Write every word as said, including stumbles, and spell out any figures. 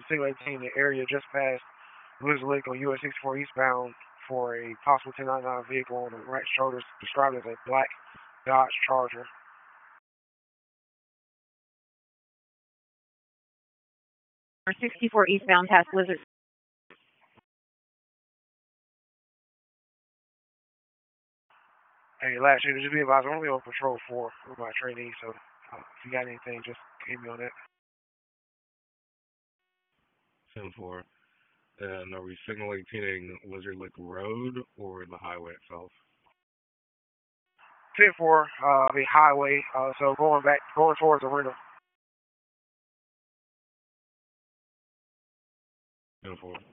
single eighteen, the area just past Blizzard Lake on U S sixty-four eastbound for a possible ten ninety-nine vehicle on the right shoulder, described as a black Dodge Charger. sixty-four eastbound past Blizzard. Hey, last year, just be advised, I'm only on patrol four with my trainee, so uh, if you got anything, just hit me on that. ten four. And are we signal eighteening Lizard Lake Road or the highway itself? ten four, uh, the highway, uh, so going back, going towards the rental. ten four.